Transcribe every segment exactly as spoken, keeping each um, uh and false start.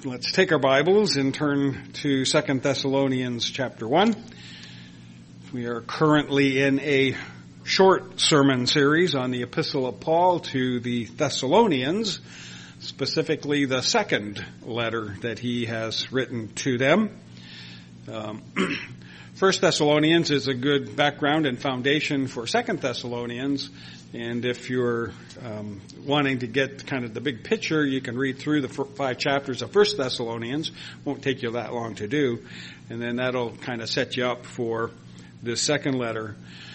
Let's take our Bibles and turn to Second Thessalonians chapter one. We are currently in a short sermon series on the Epistle of Paul to the Thessalonians, specifically the second letter that he has written to them. Um, First Thessalonians is a good background and foundation for Second Thessalonians. And if you're um, wanting to get kind of the big picture, you can read through the five chapters of First Thessalonians. Won't take you that long to do. And then that'll kind of set you up for this second letter.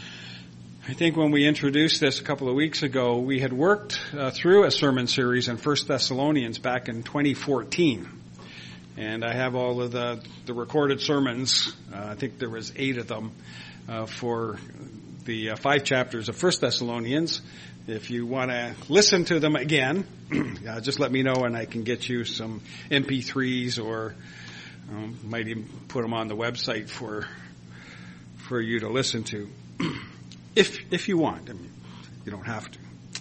I think when we introduced this a couple of weeks ago, we had worked uh, through a sermon series in First Thessalonians back in twenty fourteen. And I have all of the, the recorded sermons. Uh, I think there was eight of them uh, for the uh, five chapters of First Thessalonians. If you want to listen to them again, uh, just let me know and I can get you some M P threes or um, might even put them on the website for for you to listen to, if if you want. I mean, you don't have to.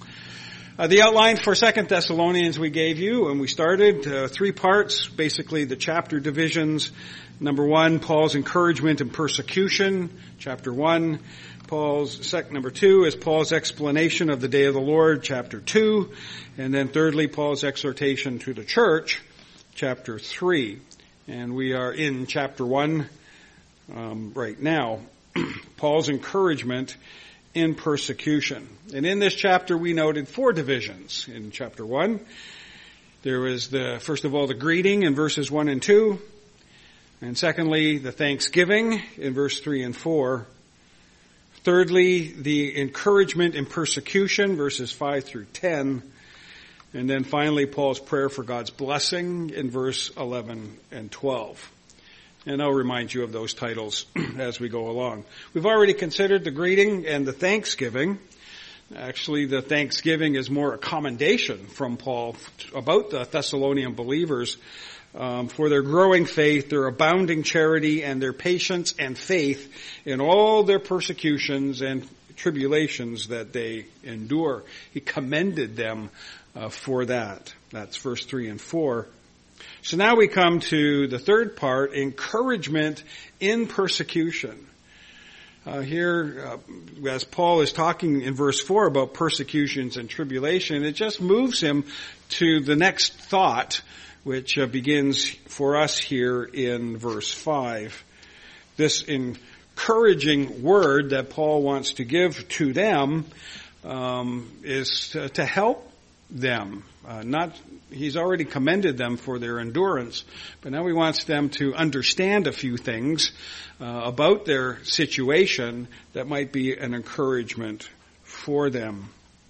Uh, the outline for Second Thessalonians we gave you, and we started uh, three parts, basically the chapter divisions. Number one, Paul's encouragement and persecution. Chapter one. Paul's sec, number two is Paul's explanation of the day of the Lord. Chapter two. And then thirdly, Paul's exhortation to the church. Chapter three. And we are in chapter one um, right now. Paul's encouragement in persecution. And in this chapter we noted four divisions. In chapter one, there was the, first of all, the greeting in verses one and two. And secondly, the thanksgiving in verse three and four. Thirdly, the encouragement in persecution, verses five through ten. And then finally, Paul's prayer for God's blessing in verse eleven and twelve. And I'll remind you of those titles as we go along. We've already considered the greeting and the thanksgiving. Actually, the thanksgiving is more a commendation from Paul about the Thessalonian believers um, for their growing faith, their abounding charity, and their patience and faith in all their persecutions and tribulations that they endure. He commended them uh, for that. That's verse three and four. So now we come to the third part, encouragement in persecution. Uh, here, uh, as Paul is talking in verse four about persecutions and tribulation, it just moves him to the next thought, which uh, begins for us here in verse five. This encouraging word that Paul wants to give to them um, is to, to help them. Uh, not, he's already commended them for their endurance, but now he wants them to understand a few things uh, about their situation that might be an encouragement for them.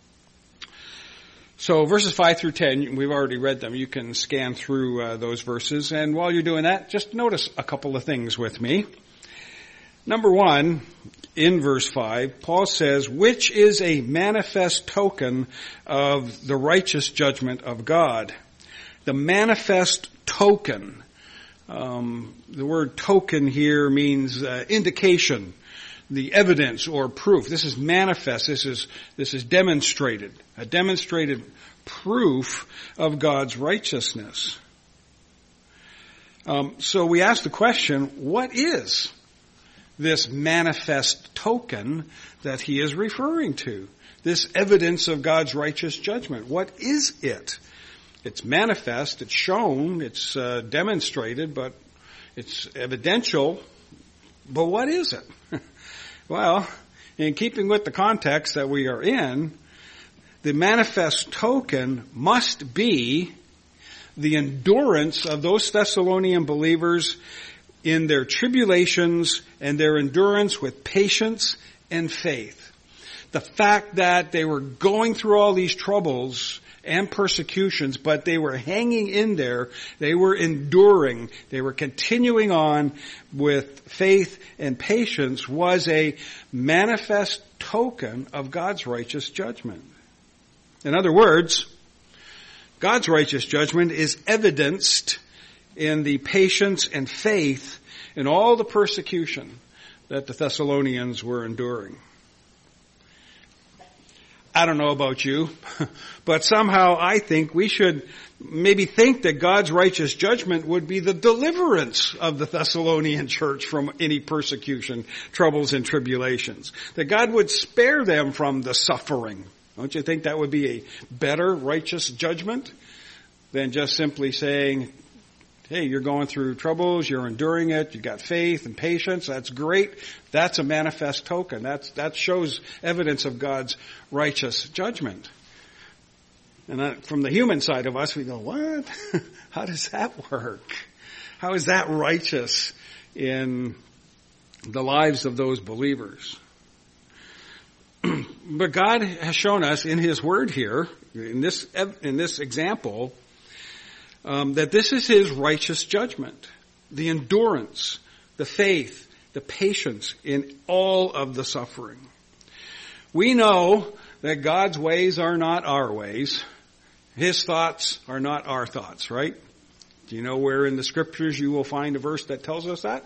So verses five through ten, we've already read them. You can scan through uh, those verses, and while you're doing that, just notice a couple of things with me. Number one, in verse five, Paul says, which is a manifest token of the righteous judgment of God. The manifest token. Um, the word token here means uh, indication, the evidence or proof. This is manifest. This is, this is demonstrated. A demonstrated proof of God's righteousness. Um, so we ask the question, what is this manifest token that he is referring to? This evidence of God's righteous judgment. What is it? It's manifest, it's shown, it's uh, demonstrated, but it's evidential. But what is it? Well, in keeping with the context that we are in, the manifest token must be the endurance of those Thessalonian believers in their tribulations and their endurance with patience and faith. The fact that they were going through all these troubles and persecutions, but they were hanging in there, they were enduring, they were continuing on with faith and patience, was a manifest token of God's righteous judgment. In other words, God's righteous judgment is evidenced in the patience and faith in all the persecution that the Thessalonians were enduring. I don't know about you, but somehow I think we should maybe think that God's righteous judgment would be the deliverance of the Thessalonian church from any persecution, troubles, and tribulations. That God would spare them from the suffering. Don't you think that would be a better righteous judgment than just simply saying, hey, you're going through troubles, you're enduring it, you've got faith and patience, that's great. That's a manifest token. That's, that shows evidence of God's righteous judgment. And that, from the human side of us, we go, what? How does that work? How is that righteous in the lives of those believers? But God has shown us in His Word here, in this, in this example, Um, that this is His righteous judgment, the endurance, the faith, the patience in all of the suffering. We know that God's ways are not our ways. His thoughts are not our thoughts, right? Do you know where in the Scriptures you will find a verse that tells us that?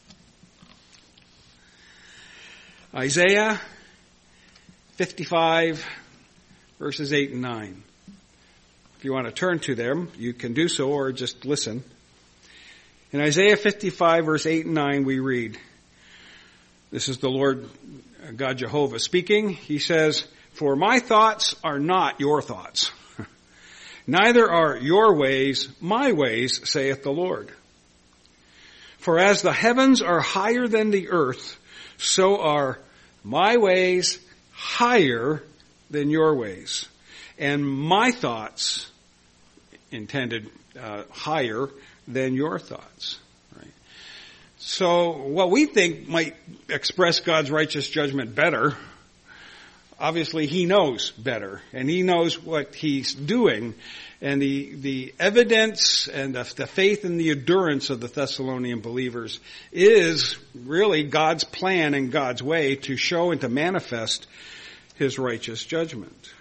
Isaiah fifty-five, verses eight and nine. If you want to turn to them, you can do so or just listen. In Isaiah fifty-five, verse eight and nine, we read, this is the Lord God Jehovah speaking. He says, for my thoughts are not your thoughts, neither are your ways my ways, saith the Lord. For as the heavens are higher than the earth, so are my ways higher than your ways, and my thoughts intended uh, higher than your thoughts. Right? So what we think might express God's righteous judgment better, obviously He knows better, and He knows what He's doing, and the the evidence and the, the faith and the endurance of the Thessalonian believers is really God's plan and God's way to show and to manifest His righteous judgment.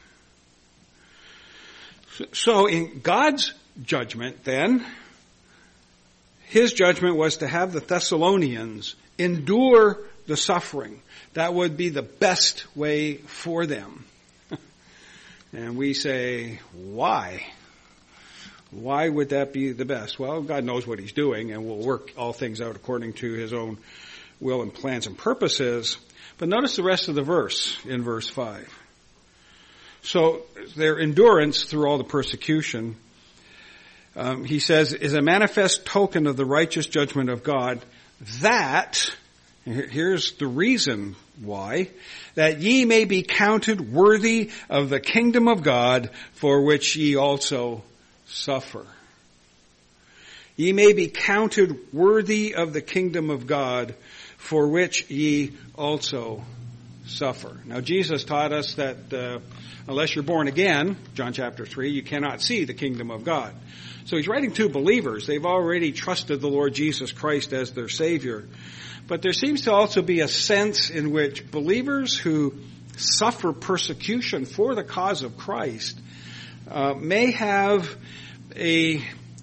So in God's judgment then, His judgment was to have the Thessalonians endure the suffering. That would be the best way for them. And we say, why? Why would that be the best? Well, God knows what He's doing and will work all things out according to His own will and plans and purposes. But notice the rest of the verse in verse five. So their endurance through all the persecution, um, he says, is a manifest token of the righteous judgment of God, that, here's the reason why, that ye may be counted worthy of the kingdom of God, for which ye also suffer. Ye may be counted worthy of the kingdom of God, for which ye also suffer. Now Jesus taught us that uh, unless you're born again, John chapter three, you cannot see the kingdom of God. So He's writing to believers. They've already trusted the Lord Jesus Christ as their Savior. But there seems to also be a sense in which believers who suffer persecution for the cause of Christ uh, may have a,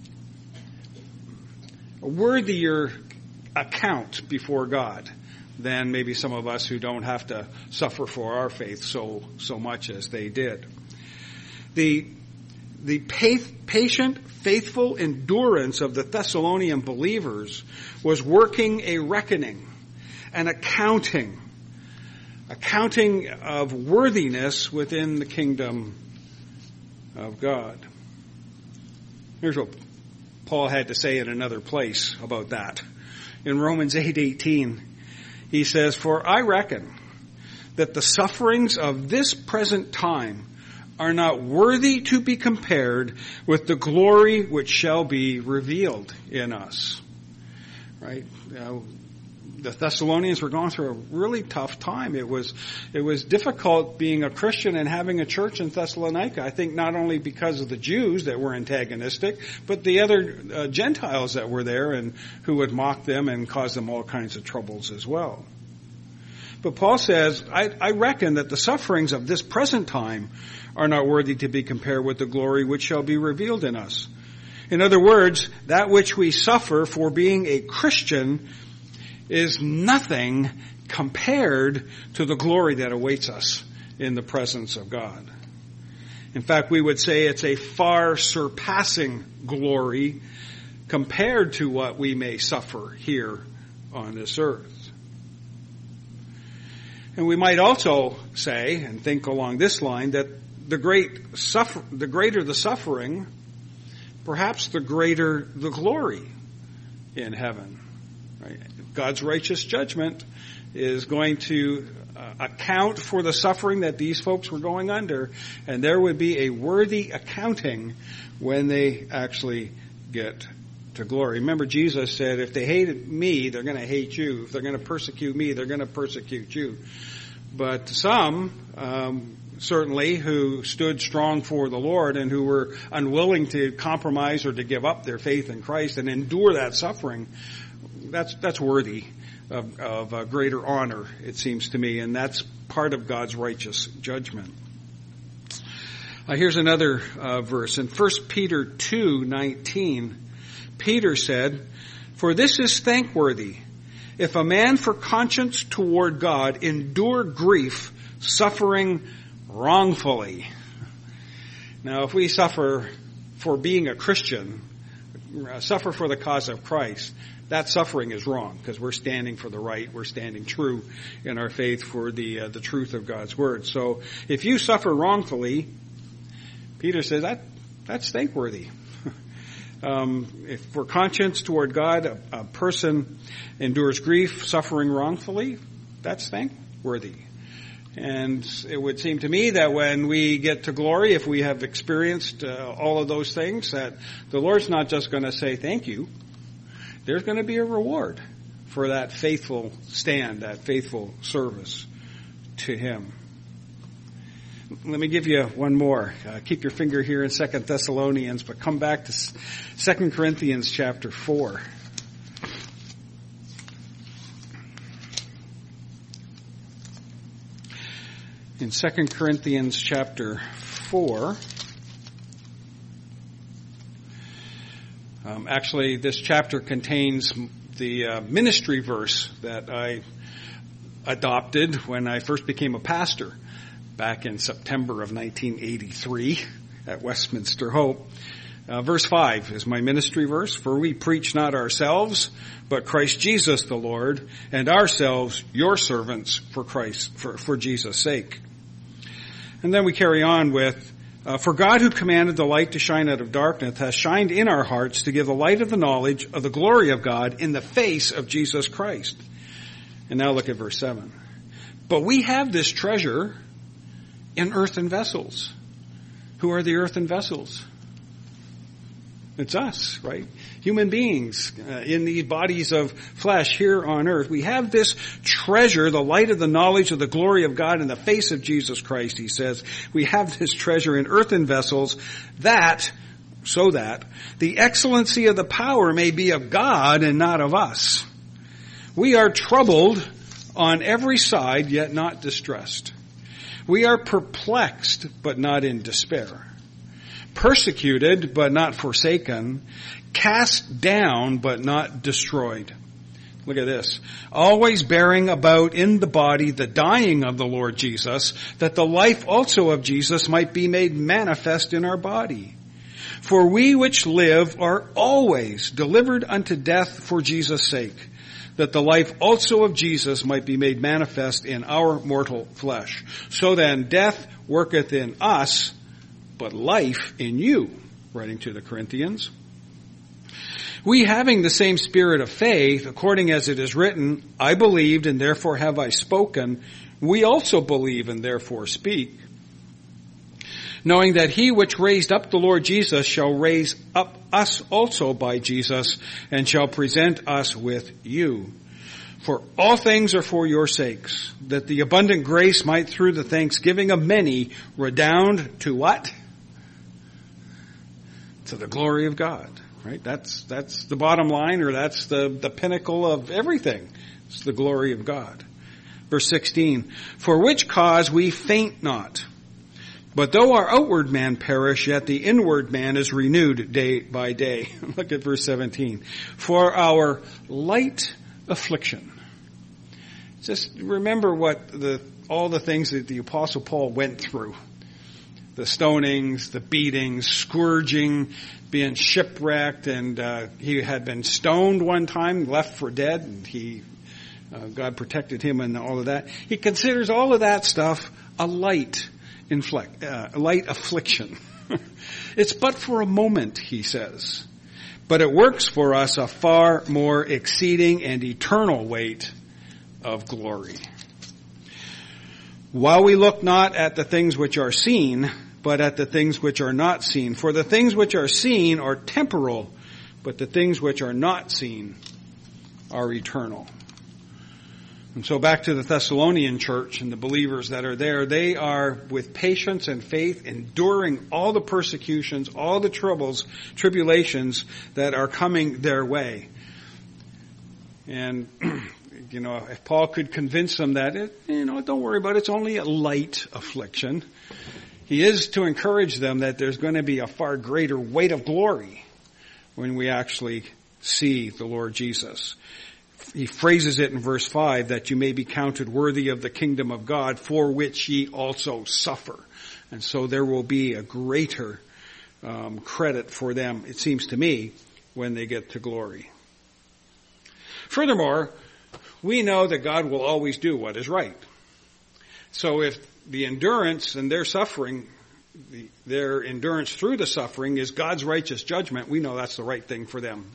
a worthier account before God than maybe some of us who don't have to suffer for our faith so so much as they did. The the patient, faithful endurance of the Thessalonian believers was working a reckoning, an accounting, accounting of worthiness within the kingdom of God. Here's what Paul had to say in another place about that. In Romans eight eighteen, he says, for I reckon that the sufferings of this present time are not worthy to be compared with the glory which shall be revealed in us. Right? Uh, the Thessalonians were going through a really tough time. It was, it was difficult being a Christian and having a church in Thessalonica. I think not only because of the Jews that were antagonistic, but the other uh, Gentiles that were there and who would mock them and cause them all kinds of troubles as well. But Paul says, I, I reckon that the sufferings of this present time are not worthy to be compared with the glory which shall be revealed in us. In other words, that which we suffer for being a Christian is nothing compared to the glory that awaits us in the presence of God. In fact, we would say it's a far surpassing glory compared to what we may suffer here on this earth. And we might also say, and think along this line, that the great suffer, the greater the suffering, perhaps the greater the glory in heaven. Right? God's righteous judgment is going to uh, account for the suffering that these folks were going under, and there would be a worthy accounting when they actually get to glory. Remember, Jesus said, if they hated me, they're going to hate you. If they're going to persecute me, they're going to persecute you. But some, um, certainly, who stood strong for the Lord and who were unwilling to compromise or to give up their faith in Christ and endure that suffering, that's that's worthy of, of a greater honor, it seems to me, and that's part of God's righteous judgment. Uh, here's another uh, verse in First Peter two nineteen. Peter said, "For this is thankworthy, if a man for conscience toward God endure grief, suffering wrongfully." Now, if we suffer for being a Christian, uh, suffer for the cause of Christ, that suffering is wrong because we're standing for the right. We're standing true in our faith for the uh, the truth of God's word. So, if you suffer wrongfully, Peter says that that's thankworthy. Um, if for conscience toward God, a, a person endures grief, suffering wrongfully, that's thankworthy. And it would seem to me that when we get to glory, if we have experienced uh, all of those things, that the Lord's not just going to say thank you. There's going to be a reward for that faithful stand, that faithful service to Him. Let me give you one more. Uh, keep your finger here in Second Thessalonians, but come back to Second Corinthians chapter four. In Second Corinthians chapter four, um, actually this chapter contains the uh, ministry verse that I adopted when I first became a pastor back in September of nineteen eighty-three at Westminster Hope. Uh, verse five is my ministry verse. "For we preach not ourselves, but Christ Jesus the Lord, and ourselves your servants for Christ, for, for Jesus' sake." And then we carry on with, uh, "For God who commanded the light to shine out of darkness has shined in our hearts to give the light of the knowledge of the glory of God in the face of Jesus Christ." And now look at verse seven. "But we have this treasure in earthen vessels." Who are the earthen vessels? It's us, right? Human beings uh, in these bodies of flesh here on earth. We have this treasure, the light of the knowledge of the glory of God in the face of Jesus Christ, he says. We have this treasure in earthen vessels that, so that, the excellency of the power may be of God and not of us. We are troubled on every side, yet not distressed. We are perplexed, but not in despair. Persecuted, but not forsaken. Cast down, but not destroyed. Look at this. Always bearing about in the body the dying of the Lord Jesus, that the life also of Jesus might be made manifest in our body. For we which live are always delivered unto death for Jesus' sake, that the life also of Jesus might be made manifest in our mortal flesh. So then, death worketh in us, but life in you, writing to the Corinthians. We having the same spirit of faith, according as it is written, I believed and therefore have I spoken, we also believe and therefore speak. Knowing that he which raised up the Lord Jesus shall raise up us also by Jesus, and shall present us with you. For all things are for your sakes, that the abundant grace might through the thanksgiving of many redound to what? To the glory of God. Right? That's that's the bottom line, or that's the, the pinnacle of everything. It's the glory of God. Verse sixteen, for which cause we faint not. But though our outward man perish, yet the inward man is renewed day by day. Look at verse seventeen. For our light affliction. Just remember what the all the things that the Apostle Paul went through. The stonings, the beatings, scourging, being shipwrecked, and uh, he had been stoned one time, left for dead, and he, uh, God protected him and all of that. He considers all of that stuff a light inflict, uh, a light affliction. It's but for a moment, he says, but it works for us a far more exceeding and eternal weight of glory. While we look not at the things which are seen, but at the things which are not seen. For the things which are seen are temporal, but the things which are not seen are eternal. And so back to the Thessalonian church and the believers that are there, they are with patience and faith enduring all the persecutions, all the troubles, tribulations that are coming their way. And, you know, if Paul could convince them that, it, you know, don't worry about it, it's only a light affliction. He is to encourage them that there's going to be a far greater weight of glory when we actually see the Lord Jesus. He phrases it in verse five, that you may be counted worthy of the kingdom of God, for which ye also suffer. And so there will be a greater um, credit for them, it seems to me, when they get to glory. Furthermore, we know that God will always do what is right. So if the endurance and their suffering, the, their endurance through the suffering is God's righteous judgment, we know that's the right thing for them.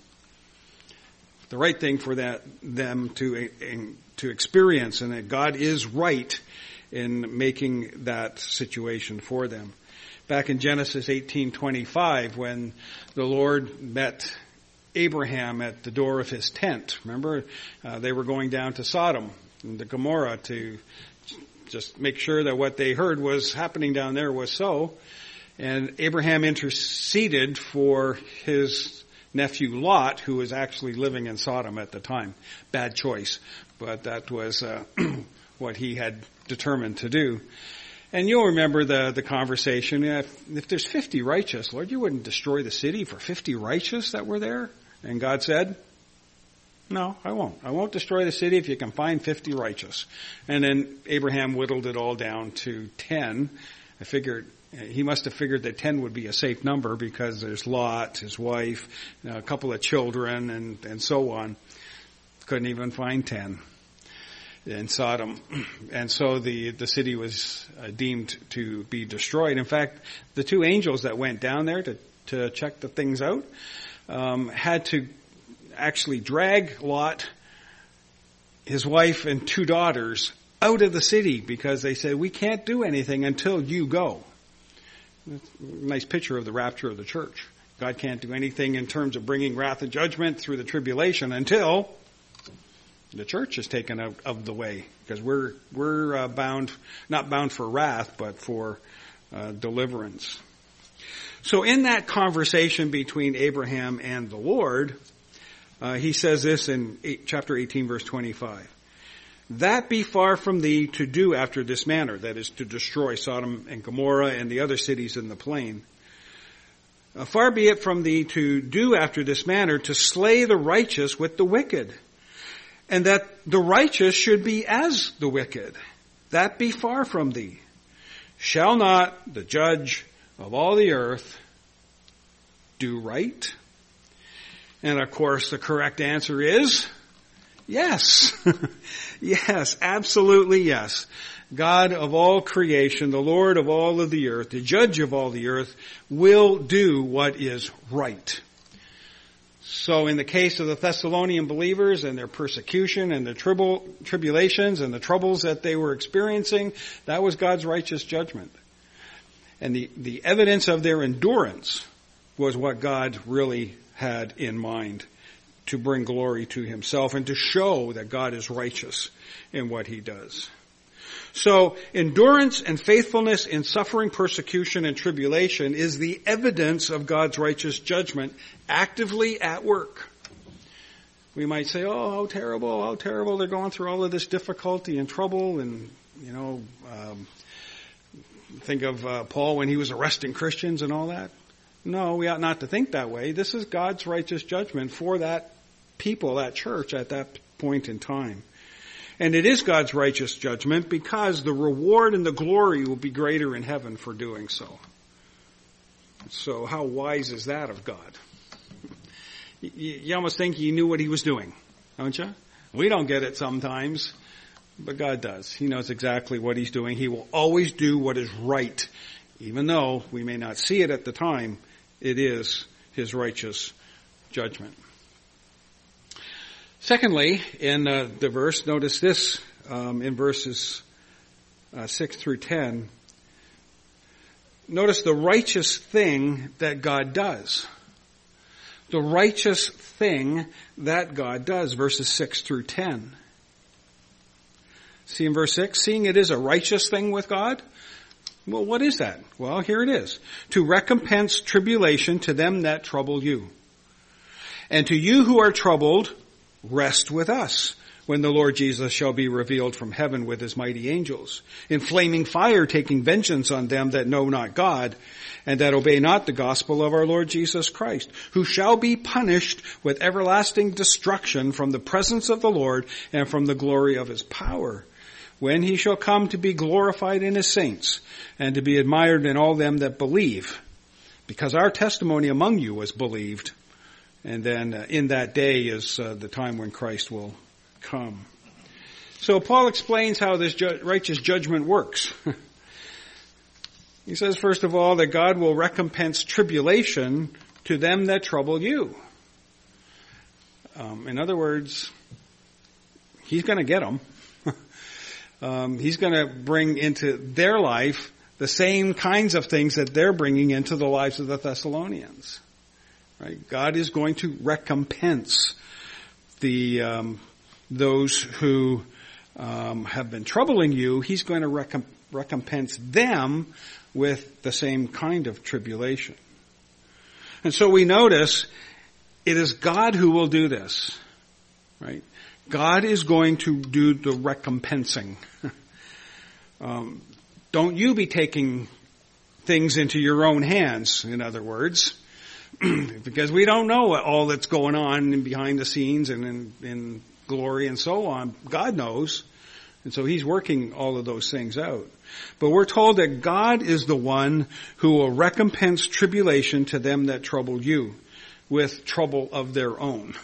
The right thing for that them to in, to experience, and that God is right in making that situation for them. Back in Genesis eighteen twenty-five, when the Lord met Abraham at the door of his tent, remember, uh, they were going down to Sodom and to Gomorrah to just make sure that what they heard was happening down there was so. And Abraham interceded for his nephew Lot, who was actually living in Sodom at the time. Bad choice, but that was uh, what he had determined to do. And you'll remember the, the conversation. If, if there's fifty righteous, Lord, you wouldn't destroy the city for fifty righteous that were there? And God said, no, I won't. I won't destroy the city if you can find fifty righteous. And then Abraham whittled it all down to ten. I figured, he must have figured that ten would be a safe number because there's Lot, his wife, you know, a couple of children, and, and so on. Couldn't even find ten in Sodom. And so the, the city was uh, deemed to be destroyed. In fact, the two angels that went down there to, to check the things out um, had to actually drag Lot, his wife, and two daughters out of the city because they said, we can't do anything until you go. Nice picture of the rapture of the church. God can't do anything in terms of bringing wrath and judgment through the tribulation until the church is taken out of the way, because we're we're uh, bound, not bound for wrath, but for uh, deliverance. So in that conversation between Abraham and the Lord, uh, he says this in eight, chapter eighteen, verse twenty-five. That be far from thee to do after this manner, that is, to destroy Sodom and Gomorrah and the other cities in the plain. Uh, far be it from thee to do after this manner, to slay the righteous with the wicked, and that the righteous should be as the wicked. That be far from thee. Shall not the judge of all the earth do right? And of course the correct answer is yes. Yes, absolutely yes. God of all creation, the Lord of all of the earth, the judge of all the earth, will do what is right. So in the case of the Thessalonian believers and their persecution and the tribul- tribulations and the troubles that they were experiencing, that was God's righteous judgment. And the, the evidence of their endurance was what God really had in mind, to bring glory to himself and to show that God is righteous in what he does. So endurance and faithfulness in suffering, persecution, and tribulation is the evidence of God's righteous judgment actively at work. We might say, oh, how terrible, how terrible, they're going through all of this difficulty and trouble, and, you know, um, think of uh, Paul when he was arresting Christians and all that. No, we ought not to think that way. This is God's righteous judgment for that people, that church at that point in time. And it is God's righteous judgment because the reward and the glory will be greater in heaven for doing so. So how wise is that of God? You, you almost think he knew what he was doing, don't you? We don't get it sometimes, but God does. He knows exactly what he's doing. He will always do what is right. Even though we may not see it at the time, it is his righteous judgment. Secondly, in uh, the verse, notice this um, in verses uh, six through ten. Notice the righteous thing that God does. The righteous thing that God does, verses six through ten. See in verse six, seeing it is a righteous thing with God. Well, what is that? Well, here it is. To recompense tribulation to them that trouble you. And to you who are troubled, rest with us when the Lord Jesus shall be revealed from heaven with his mighty angels, in flaming fire taking vengeance on them that know not God and that obey not the gospel of our Lord Jesus Christ, who shall be punished with everlasting destruction from the presence of the Lord and from the glory of his power, when he shall come to be glorified in his saints and to be admired in all them that believe, because our testimony among you was believed. And then uh, in that day is uh, the time when Christ will come. So Paul explains how this ju- righteous judgment works. He says, first of all, that God will recompense tribulation to them that trouble you. Um, in other words, he's going to get them. um, he's going to bring into their life the same kinds of things that they're bringing into the lives of the Thessalonians. Right? God is going to recompense the um, those who um, have been troubling you. He's going to recomp- recompense them with the same kind of tribulation. And so we notice it is God who will do this. Right? God is going to do the recompensing. um, don't you be taking things into your own hands, in other words. Because we don't know what all that's going on behind the scenes and in, in glory and so on. God knows. And so he's working all of those things out. But we're told that God is the one who will recompense tribulation to them that trouble you with trouble of their own.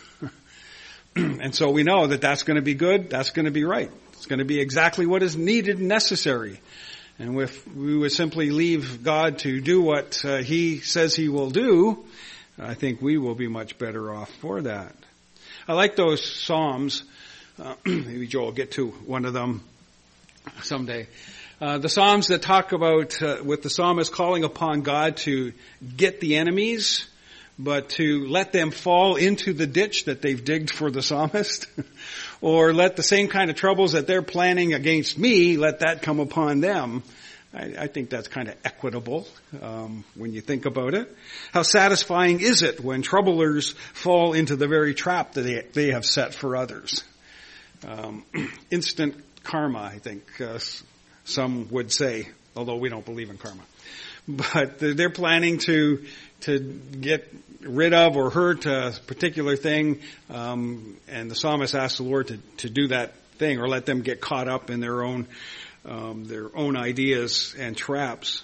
And so we know that that's going to be good. That's going to be right. It's going to be exactly what is needed and necessary. And if we would simply leave God to do what uh, he says he will do, I think we will be much better off for that. I like those Psalms. Uh, maybe Joel will get to one of them someday. Uh, the Psalms that talk about, uh, with the psalmist calling upon God to get the enemies, but to let them fall into the ditch that they've digged for the psalmist. Or let the same kind of troubles that they're planning against me, let that come upon them. I, I think that's kind of equitable um, when you think about it. How satisfying is it when troublers fall into the very trap that they, they have set for others? Um, instant karma, I think uh, some would say, although we don't believe in karma. But they're planning to to get rid of or hurt a particular thing, um, and the psalmist asks the Lord to, to do that thing, or let them get caught up in their own um, their own ideas and traps.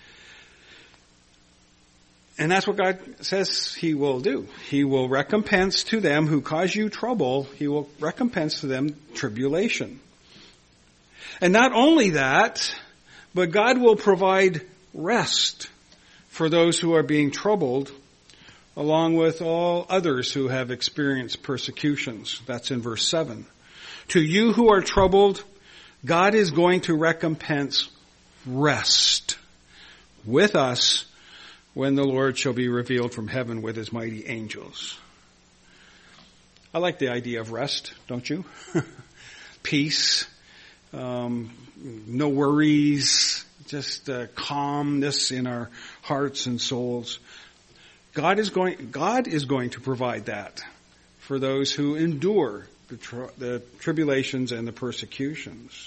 And that's what God says he will do. He will recompense to them who cause you trouble. He will recompense to them tribulation. And not only that, but God will provide rest for those who are being troubled, along with all others who have experienced persecutions. That's in verse seven. To you who are troubled, God is going to recompense rest with us when the Lord shall be revealed from heaven with his mighty angels. I like the idea of rest, don't you? Peace, um, no worries, just uh, calmness in our hearts and souls. God is going, God is going to provide that for those who endure the, tri- the tribulations and the persecutions.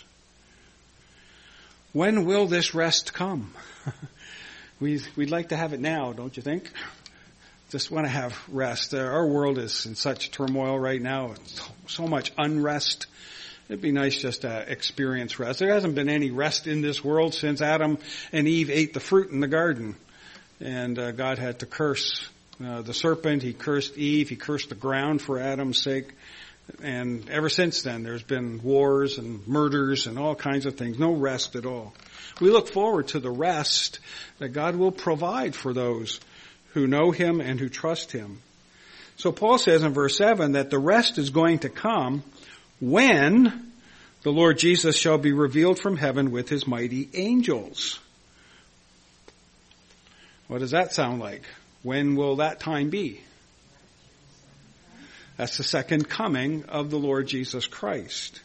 When will this rest come? we, we'd like to have it now, don't you think? Just want to have rest. Uh, our world is in such turmoil right now. So, so much unrest. It'd be nice just to experience rest. There hasn't been any rest in this world since Adam and Eve ate the fruit in the garden. And uh, God had to curse uh, the serpent. He cursed Eve. He cursed the ground for Adam's sake. And ever since then, there's been wars and murders and all kinds of things. No rest at all. We look forward to the rest that God will provide for those who know Him and who trust Him. So Paul says in verse seven that the rest is going to come when the Lord Jesus shall be revealed from heaven with His mighty angels. What does that sound like? When will that time be? That's the second coming of the Lord Jesus Christ.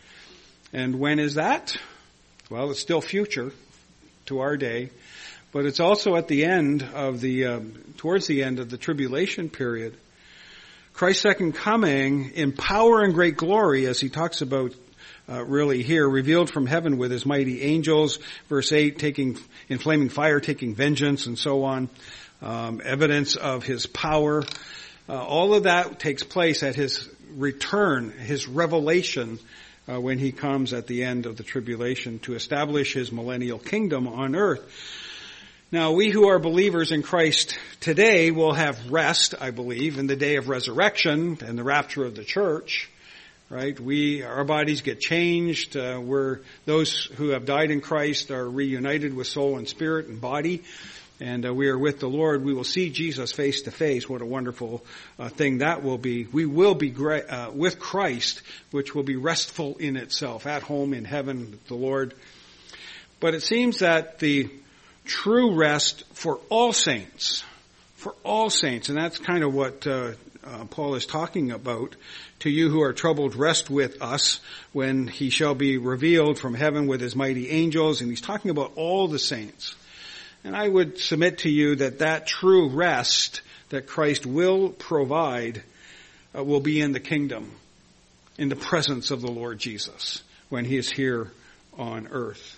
And when is that? Well, it's still future to our day, but it's also at the end of the, um, towards the end of the tribulation period. Christ's second coming in power and great glory, as he talks about uh, really here, revealed from heaven with His mighty angels, verse eight, taking, in flaming fire, taking vengeance and so on, um, evidence of His power. Uh, all of that takes place at His return, His revelation, uh, when He comes at the end of the tribulation to establish His millennial kingdom on earth. Now, we who are believers in Christ today will have rest, I believe, in the day of resurrection and the rapture of the church, right? We, our bodies get changed. Uh, we're, those who have died in Christ are reunited with soul and spirit and body. And uh, we are with the Lord. We will see Jesus face to face. What a wonderful uh, thing that will be. We will be gra- uh, with Christ, which will be restful in itself, at home in heaven with the Lord. But it seems that the true rest for all saints, for all saints, and that's kind of what uh, uh, Paul is talking about. To you who are troubled, rest with us when He shall be revealed from heaven with His mighty angels. And he's talking about all the saints. And I would submit to you that that true rest that Christ will provide uh, will be in the kingdom, in the presence of the Lord Jesus, when He is here on earth.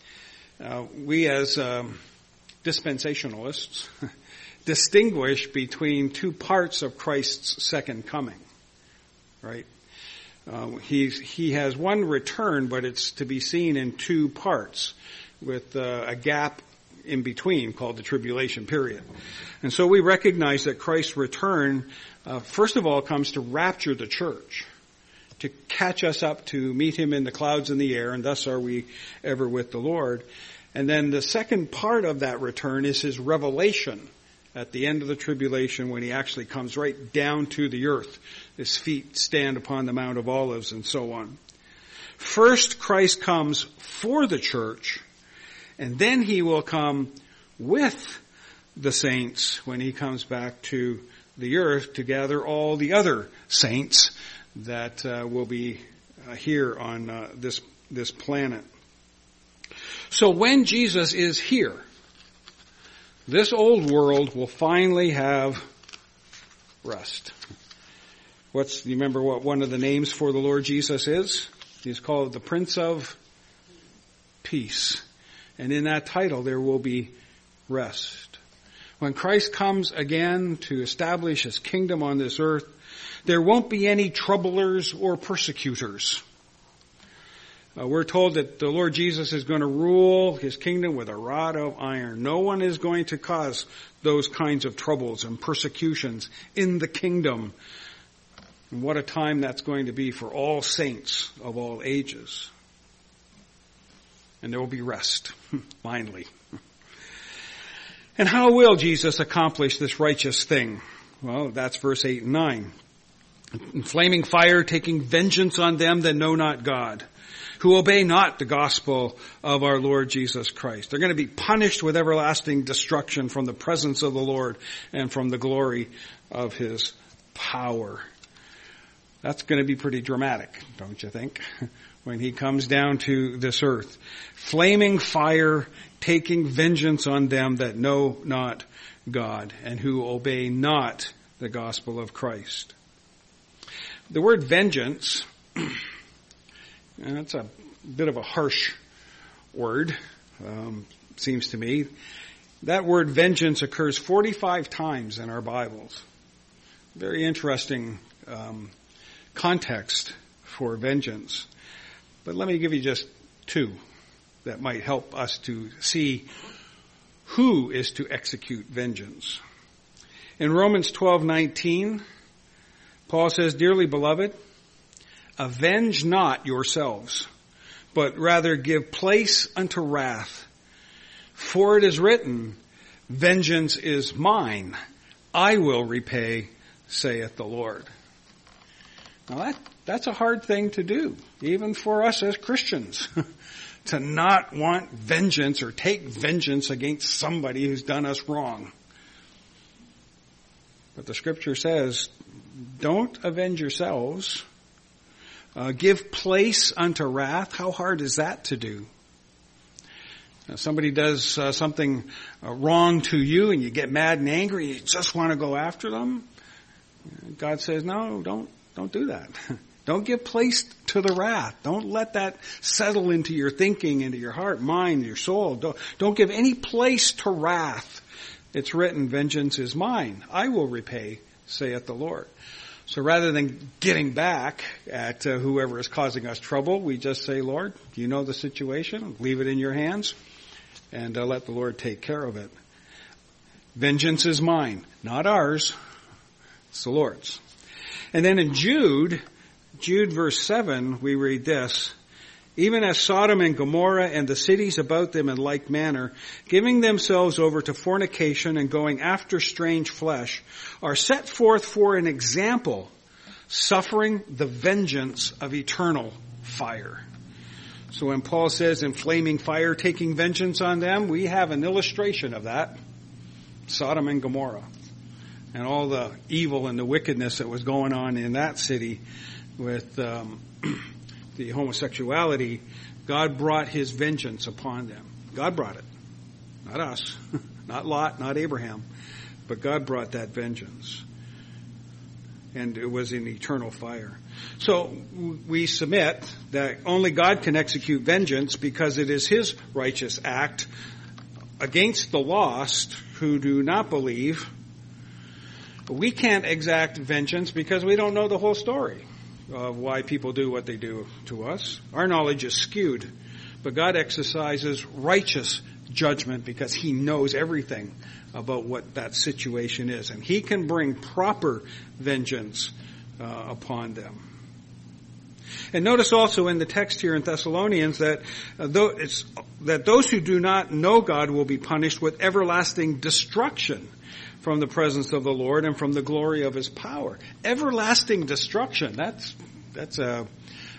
Uh, we as um, dispensationalists distinguish between two parts of Christ's second coming, right? Uh, he's, he has one return, but it's to be seen in two parts with uh, a gap in between called the tribulation period. And so we recognize that Christ's return, uh, first of all, comes to rapture the church, to catch us up to meet Him in the clouds in the air, and thus are we ever with the Lord. And then the second part of that return is His revelation at the end of the tribulation, when He actually comes right down to the earth. His feet stand upon the Mount of Olives and so on. First, Christ comes for the church, and then He will come with the saints when He comes back to the earth to gather all the other saints that uh, will be uh, here on uh, this this planet. So when Jesus is here, this old world will finally have rest. What's, do you remember what one of the names for the Lord Jesus is? He's called the Prince of Peace. And in that title there will be rest. When Christ comes again to establish His kingdom on this earth, there won't be any troublers or persecutors. Uh, we're told that the Lord Jesus is going to rule His kingdom with a rod of iron. No one is going to cause those kinds of troubles and persecutions in the kingdom. And what a time that's going to be for all saints of all ages. And there will be rest, finally. And how will Jesus accomplish this righteous thing? Well, that's verse eight and nine. In flaming fire, taking vengeance on them that know not God, who obey not the gospel of our Lord Jesus Christ. They're going to be punished with everlasting destruction from the presence of the Lord and from the glory of His power. That's going to be pretty dramatic, don't you think? When He comes down to this earth. Flaming fire, taking vengeance on them that know not God and who obey not the gospel of Christ. The word vengeance, and that's a bit of a harsh word, um, seems to me. That word vengeance occurs forty-five times in our Bibles. Very interesting um, context for vengeance. But let me give you just two that might help us to see who is to execute vengeance. In Romans twelve nineteen, Paul says, "Dearly beloved, avenge not yourselves, but rather give place unto wrath. For it is written, vengeance is mine, I will repay, saith the Lord." Now that, that's a hard thing to do, even for us as Christians, to not want vengeance or take vengeance against somebody who's done us wrong. But the scripture says, don't avenge yourselves. Uh, give place unto wrath. How hard is that to do? Now, somebody does uh, something uh, wrong to you and you get mad and angry, you just want to go after them. God says, no, don't, don't do that. Don't give place to the wrath. Don't let that settle into your thinking, into your heart, mind, your soul. Don't, don't give any place to wrath. It's written, vengeance is mine. I will repay, saith the Lord. So rather than getting back at uh, whoever is causing us trouble, we just say, Lord, you know the situation. Leave it in your hands and uh, let the Lord take care of it. Vengeance is mine, not ours. It's the Lord's. And then in Jude, Jude verse seven, we read this, "Even as Sodom and Gomorrah and the cities about them in like manner, giving themselves over to fornication and going after strange flesh, are set forth for an example, suffering the vengeance of eternal fire." So when Paul says in flaming fire taking vengeance on them, we have an illustration of that. Sodom and Gomorrah and all the evil and the wickedness that was going on in that city with um, the homosexuality. God brought his vengeance upon them. God brought it. Not us. Not Lot, not Abraham. But God brought that vengeance. And it was in eternal fire. So we submit that only God can execute vengeance because it is his righteous act against the lost who do not believe. But we can't exact vengeance because we don't know the whole story of why people do what they do to us. Our knowledge is skewed. But God exercises righteous judgment because he knows everything about what that situation is. And he can bring proper vengeance uh, upon them. And notice also in the text here in Thessalonians that uh, though it's, that those who do not know God will be punished with everlasting destruction from the presence of the Lord and from the glory of his power. Everlasting destruction. That's, that's a,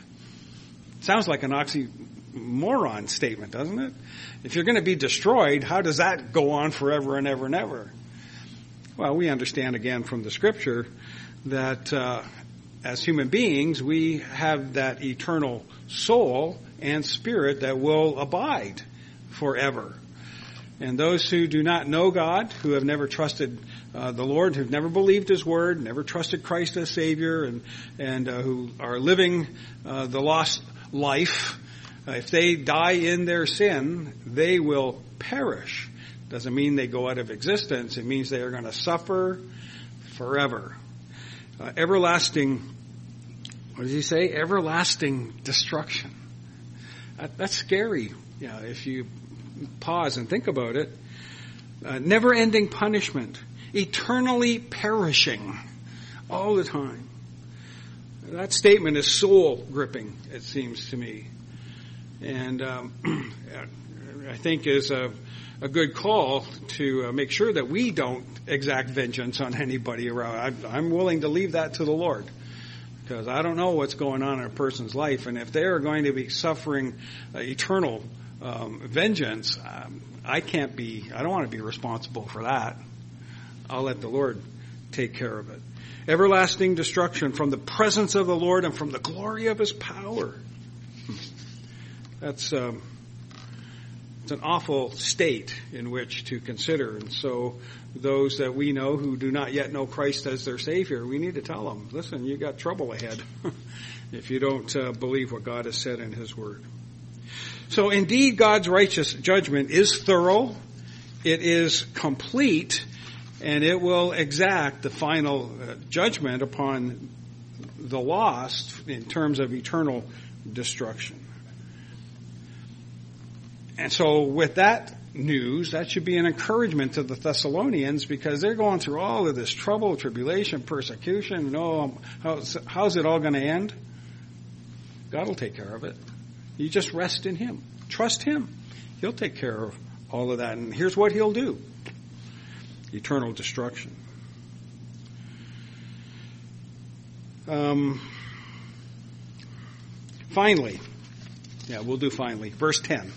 sounds like an oxymoron statement, doesn't it? If you're going to be destroyed, how does that go on forever and ever and ever? Well, we understand again from the scripture that uh, as human beings, we have that eternal soul and spirit that will abide forever. And those who do not know God, who have never trusted uh, the Lord, who've never believed his word, never trusted Christ as Savior, and, and uh, who are living uh, the lost life, uh, if they die in their sin, they will perish. Doesn't mean they go out of existence. It means they are going to suffer forever. Uh, everlasting, what does he say? Everlasting destruction. That, that's scary. You know, if you pause and think about it. Uh, never-ending punishment. Eternally perishing. All the time. That statement is soul-gripping, it seems to me. And um, I think is a, a good call to uh, make sure that we don't exact vengeance on anybody around. I, I'm willing to leave that to the Lord. Because I don't know what's going on in a person's life. And if they are going to be suffering uh, eternal Um, vengeance, um, I can't be, I don't want to be responsible for that. I'll let the Lord take care of it. Everlasting destruction from the presence of the Lord and from the glory of his power. That's, um, it's an awful state in which to consider. And so those that we know who do not yet know Christ as their Savior, we need to tell them, listen, you got trouble ahead if you don't uh, believe what God has said in his word. So indeed, God's righteous judgment is thorough, it is complete, and it will exact the final uh, judgment upon the lost in terms of eternal destruction. And so with that news, that should be an encouragement to the Thessalonians, because they're going through all of this trouble, tribulation, persecution. No, how's, how's it all going to end? God will take care of it. You just rest in Him. Trust Him. He'll take care of all of that. And here's what He'll do. Eternal destruction. Um, finally, yeah, we'll do finally. Verse ten.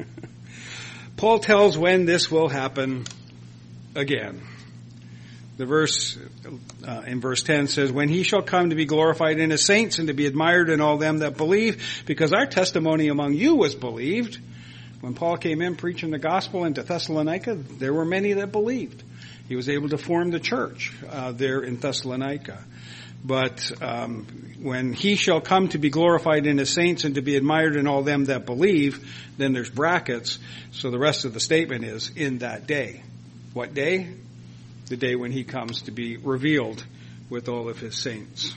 Paul tells when this will happen again. The verse uh, in verse ten says, when He shall come to be glorified in His saints and to be admired in all them that believe, because our testimony among you was believed. When Paul came in preaching the gospel into Thessalonica, there were many that believed. He was able to form the church uh, there in Thessalonica. But um, when He shall come to be glorified in His saints and to be admired in all them that believe, then there's brackets. So the rest of the statement is, in that day. What day? The day when He comes to be revealed with all of His saints.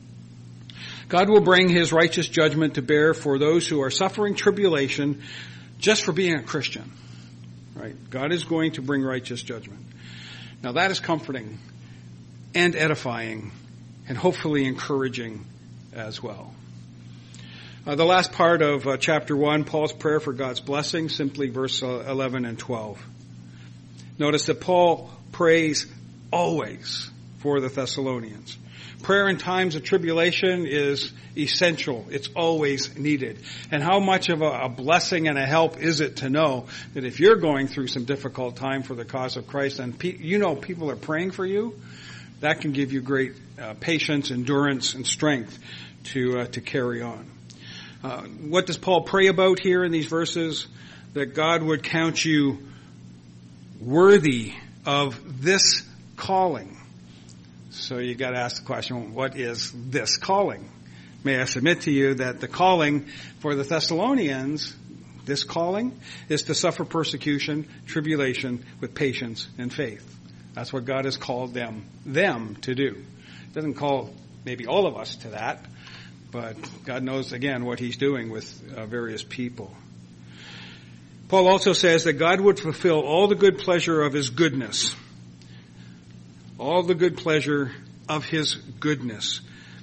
God will bring His righteous judgment to bear for those who are suffering tribulation just for being a Christian. Right? God is going to bring righteous judgment. Now that is comforting and edifying and hopefully encouraging as well. Uh, the last part of uh, chapter one, Paul's prayer for God's blessing, simply verse uh, eleven and twelve. Notice that Paul prays always for the Thessalonians. Prayer in times of tribulation is essential. It's always needed. And how much of a, a blessing and a help is it to know that if you're going through some difficult time for the cause of Christ and pe- you know people are praying for you, that can give you great uh, patience, endurance, and strength to uh, to carry on. Uh, what does Paul pray about here in these verses? That God would count you worthy of this calling. So you got to ask the question, what is this calling? May I submit to you that the calling for the Thessalonians, this calling, is to suffer persecution, tribulation with patience and faith. That's what God has called them, them to do. Doesn't call maybe all of us to that, but God knows, again, what He's doing with uh, various people. Paul also says that God would fulfill all the good pleasure of His goodness. All the good pleasure of His goodness.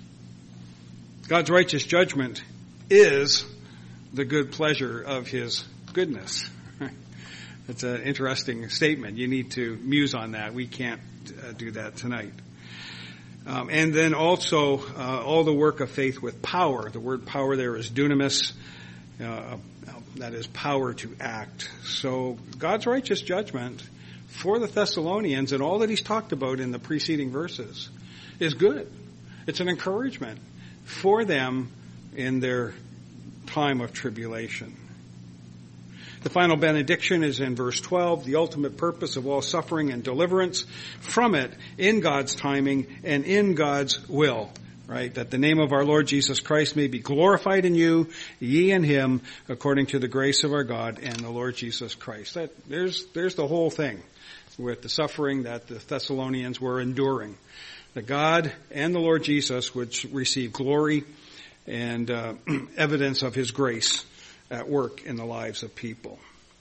God's righteous judgment is the good pleasure of His goodness. It's an interesting statement. You need to muse on that. We can't uh, do that tonight. Um, and then also uh, all the work of faith with power. The word power there is dunamis. Uh, that is power to act. So God's righteous judgment for the Thessalonians and all that He's talked about in the preceding verses is good. It's an encouragement for them in their time of tribulation. The final benediction is in verse twelve, the ultimate purpose of all suffering and deliverance from it in God's timing and in God's will, right? That the name of our Lord Jesus Christ may be glorified in you, ye in Him, according to the grace of our God and the Lord Jesus Christ. That, there's, there's the whole thing with the suffering that the Thessalonians were enduring. That God and the Lord Jesus would receive glory and uh, evidence of His grace at work in the lives of people.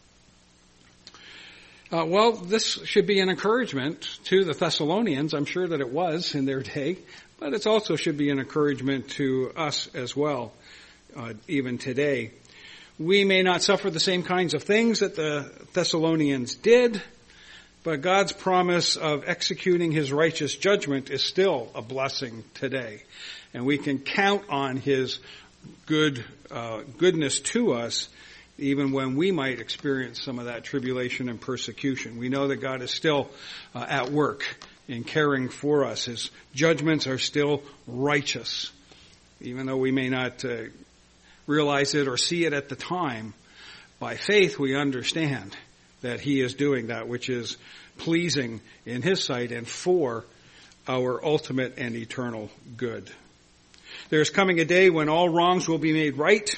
Uh, well, this should be an encouragement to the Thessalonians. I'm sure that it was in their day, but it also should be an encouragement to us as well, uh, even today. We may not suffer the same kinds of things that the Thessalonians did, but God's promise of executing His righteous judgment is still a blessing today. And we can count on His good uh, goodness to us even when we might experience some of that tribulation and persecution. We know that God is still uh, at work in caring for us. His judgments are still righteous. Even though we may not uh, realize it or see it at the time, by faith we understand that He is doing that which is pleasing in His sight and for our ultimate and eternal good. There's coming a day when all wrongs will be made right,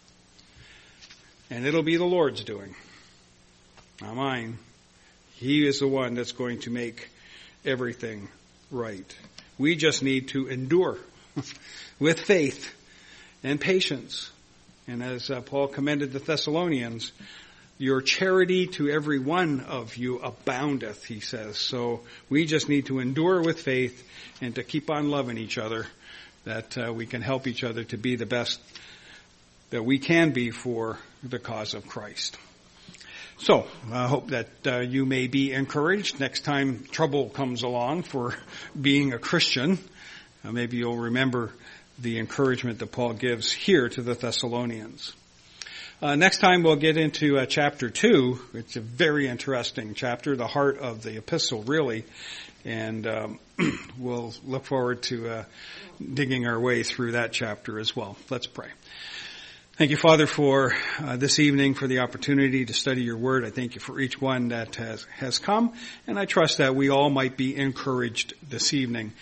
and it'll be the Lord's doing, not mine. He is the one that's going to make everything right. We just need to endure with faith and patience. And as uh, Paul commended the Thessalonians, your charity to every one of you aboundeth, he says. So we just need to endure with faith and to keep on loving each other, that uh, we can help each other to be the best that we can be for the cause of Christ. So I hope that uh, you may be encouraged next time trouble comes along for being a Christian. Uh, maybe you'll remember the encouragement that Paul gives here to the Thessalonians. Uh, next time we'll get into uh, chapter two. It's a very interesting chapter, the heart of the epistle, really. And um, we'll look forward to uh, digging our way through that chapter as well. Let's pray. Thank you, Father, for uh, this evening, for the opportunity to study your word. I thank you for each one that has, has come, and I trust that we all might be encouraged this evening.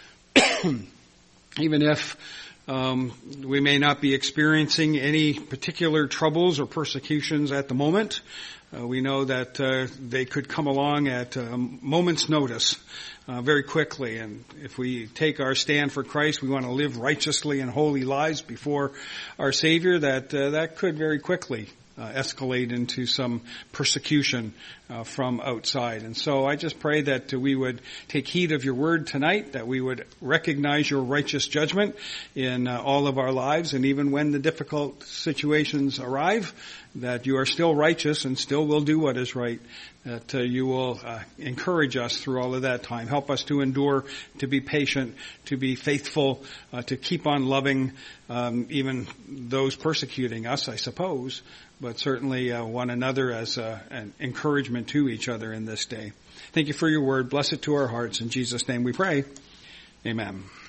Even if um, we may not be experiencing any particular troubles or persecutions at the moment, uh, we know that uh, they could come along at a moment's notice uh, very quickly. And if we take our stand for Christ, we want to live righteously and holy lives before our Savior, that uh, that could very quickly Uh, escalate into some persecution uh, from outside. And so I just pray that uh, we would take heed of your word tonight, that we would recognize your righteous judgment in uh, all of our lives, and even when the difficult situations arrive, that you are still righteous and still will do what is right, that uh, you will uh, encourage us through all of that time. Help us to endure, to be patient, to be faithful, uh, to keep on loving um, even those persecuting us, I suppose, but certainly uh, one another as uh, an encouragement to each other in this day. Thank you for your word. Bless it to our hearts. In Jesus' name we pray. Amen.